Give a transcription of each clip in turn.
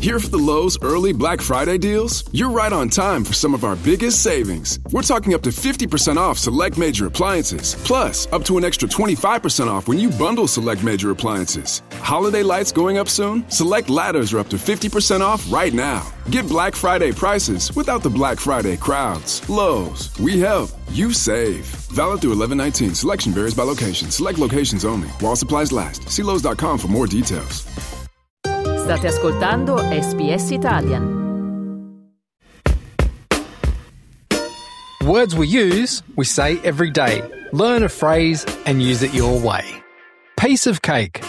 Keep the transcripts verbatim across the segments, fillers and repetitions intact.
Here for the Lowe's early Black Friday deals? You're right on time for some of our biggest savings. We're talking up to fifty percent off select major appliances, plus up to an extra twenty-five percent off when you bundle select major appliances. Holiday lights going up soon? Select ladders are up to fifty percent off right now. Get Black Friday prices without the Black Friday crowds. Lowe's, we help, you save. Valid through eleven nineteen. Selection varies by location. Select locations only. While supplies last. See Lowe's dot com for more details. State ascoltando S B S Italian. Words we use, we say every day. Learn a phrase and use it your way. Piece of cake.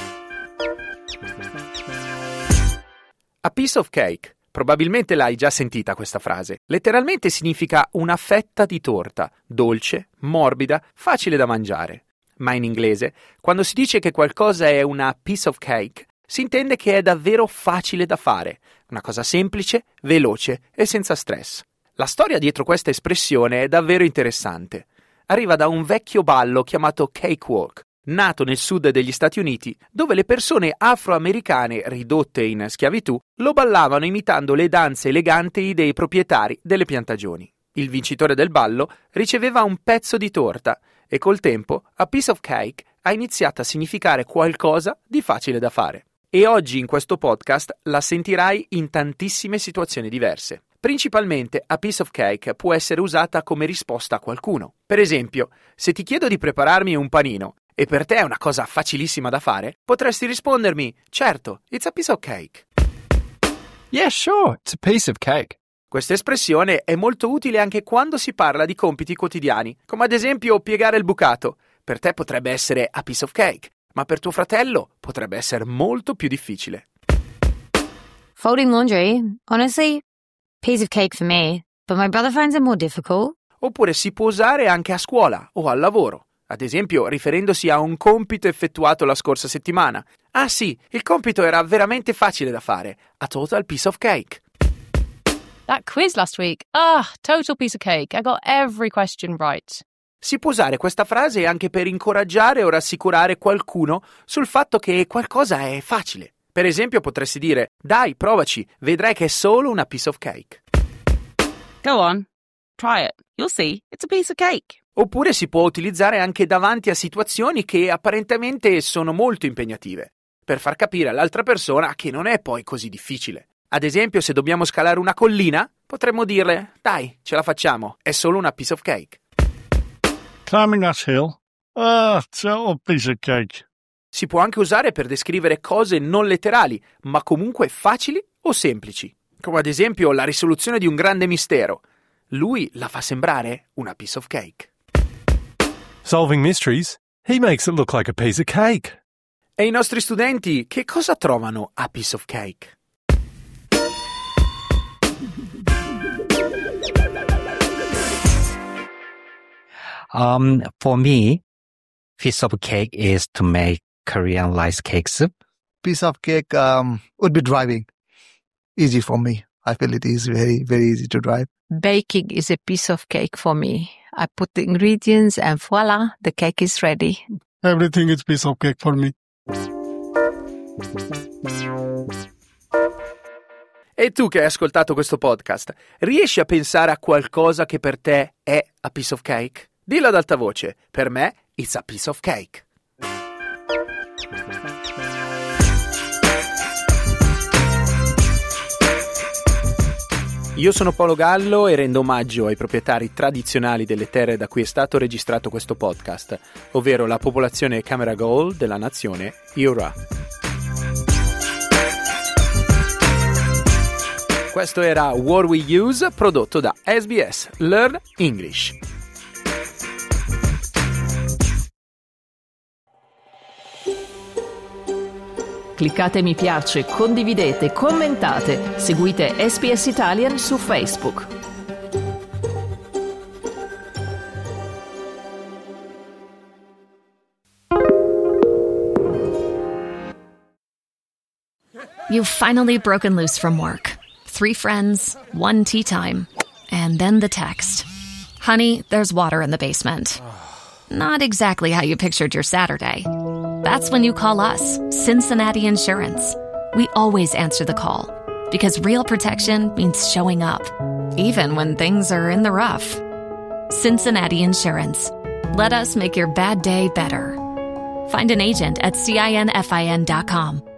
A piece of cake. Probabilmente l'hai già sentita questa frase. Letteralmente significa una fetta di torta, dolce, morbida, facile da mangiare. Ma in inglese, quando si dice che qualcosa è una piece of cake, si intende che è davvero facile da fare, una cosa semplice, veloce e senza stress. La storia dietro questa espressione è davvero interessante. Arriva da un vecchio ballo chiamato cakewalk, nato nel sud degli Stati Uniti, dove le persone afroamericane ridotte in schiavitù lo ballavano imitando le danze eleganti dei proprietari delle piantagioni. Il vincitore del ballo riceveva un pezzo di torta e col tempo a piece of cake ha iniziato a significare qualcosa di facile da fare. E oggi in questo podcast la sentirai in tantissime situazioni diverse. Principalmente a piece of cake può essere usata come risposta a qualcuno. Per esempio, se ti chiedo di prepararmi un panino e per te è una cosa facilissima da fare, potresti rispondermi: certo, it's a piece of cake. Yeah, sure, it's a piece of cake. Questa espressione è molto utile anche quando si parla di compiti quotidiani, come ad esempio piegare il bucato. Per te potrebbe essere a piece of cake, ma per tuo fratello potrebbe essere molto più difficile. Folding laundry, honestly, piece of cake for me, but my brother finds it more difficult. Oppure si può usare anche a scuola o al lavoro, ad esempio riferendosi a un compito effettuato la scorsa settimana. Ah sì, il compito era veramente facile da fare, a total piece of cake. That quiz last week, ah, total piece of cake. I got every question right. Si può usare questa frase anche per incoraggiare o rassicurare qualcuno sul fatto che qualcosa è facile. Per esempio potresti dire: dai, provaci, vedrai che è solo una piece of cake. Go on, try it. You'll see, it's a piece of cake. Oppure si può utilizzare anche davanti a situazioni che apparentemente sono molto impegnative, per far capire all'altra persona che non è poi così difficile. Ad esempio, se dobbiamo scalare una collina, potremmo dirle: dai, ce la facciamo, è solo una piece of cake. Climbing that hill? Ah, it's a piece of cake. Si può anche usare per descrivere cose non letterali, ma comunque facili o semplici, come ad esempio la risoluzione di un grande mistero. Lui la fa sembrare una piece of cake. Solving mysteries? He makes it look like a piece of cake. E i nostri studenti che cosa trovano a piece of cake? Um, for me, piece of cake is to make Korean rice cake soup. Piece of cake um, would be driving. Easy for me. I feel it is very, very easy to drive. Baking is a piece of cake for me. I put the ingredients and voila, the cake is ready. Everything is piece of cake for me. E tu che hai ascoltato questo podcast, riesci a pensare a qualcosa che per te è a piece of cake? Dillo ad alta voce: per me, it's a piece of cake. Io sono Paolo Gallo e rendo omaggio ai proprietari tradizionali delle terre da cui è stato registrato questo podcast, ovvero la popolazione Cameragol della nazione Eora. Questo era What We Use, prodotto da S B S Learn English. Cliccate mi piace, condividete, commentate, seguite S B S Italian su Facebook. You've finally broken loose from work. Three friends, one tea time, and then the text. Honey, there's water in the basement. Not exactly how you pictured your Saturday. That's when you call us, Cincinnati Insurance. We always answer the call. Because real protection means showing up, even when things are in the rough. Cincinnati Insurance. Let us make your bad day better. Find an agent at cinfin dot com.